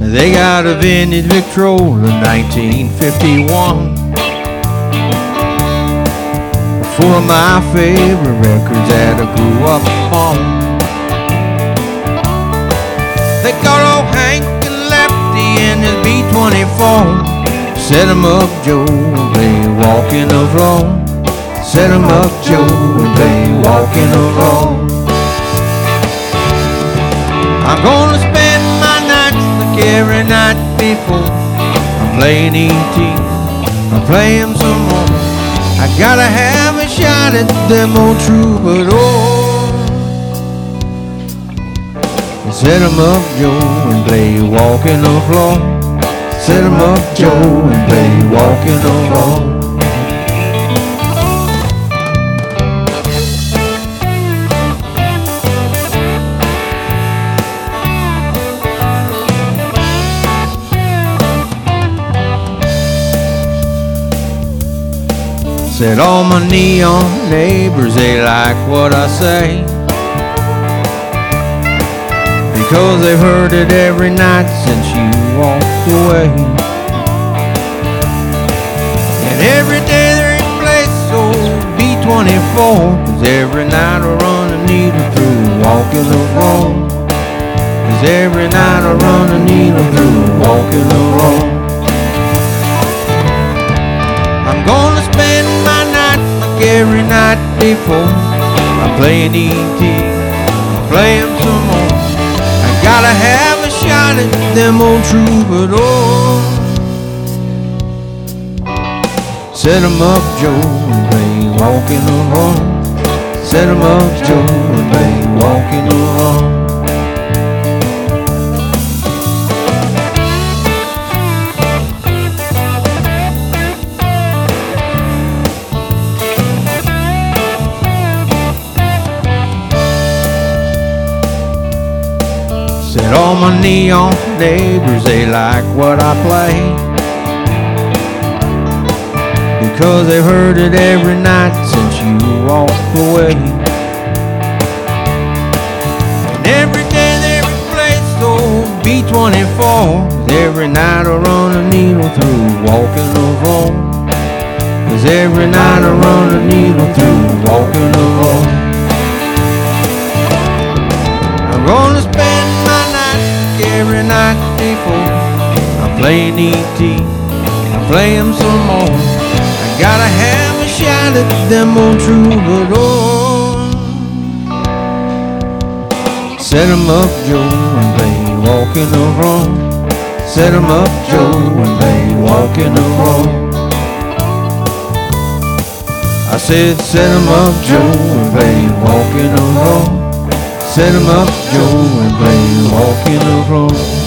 They got a vintage Victrola 1951, full of my favorite records that I grew up on. They got old Hank and Lefty in his B-24. Set 'em up, Joe, and play Walking Alone. Set 'em up, Joe, and play Walking Alone. I'm gonna spend my nights like every night before. I'm playing E.T., I'm playing some more. I gotta have a shot at them old troubadours. Set 'em up, Joe, and play Walking the Floor. Set 'em up, Joe, and play Walking Alone. Said all my neon neighbors, they like what I say, because they've heard it every night since you walked away. And every day they replace old B-24, 'cause every night I run a needle through Walking Alone. 'Cause every night I run a needle through Walking Alone. I'm gonna spend my nights like every night before. I'm playing E.T., I'm playing some more. I gotta have a shot at them old troubadours. Set 'em up, Joe, and play Walking Alone. Set 'em up, Joe, and play Walking Alone. Said all my neon neighbors, they like what I play, because they've heard it every night since you walked away. And every day they replace old B-24. Every night I run a needle through Walking Alone. 'Cause every night I run a needle through Walking Alone. I'm gonna spend my nights like every night before. I'm playing E.T., I'm playing some more. I gotta have a shot at them old troubadours. Set 'em up, Joe, and play Walking Alone. Set 'em up, Joe, and play Walking Alone. I said, set 'em up, Joe, and play Walking Alone. Set 'em up, Joe, and play Walking Alone.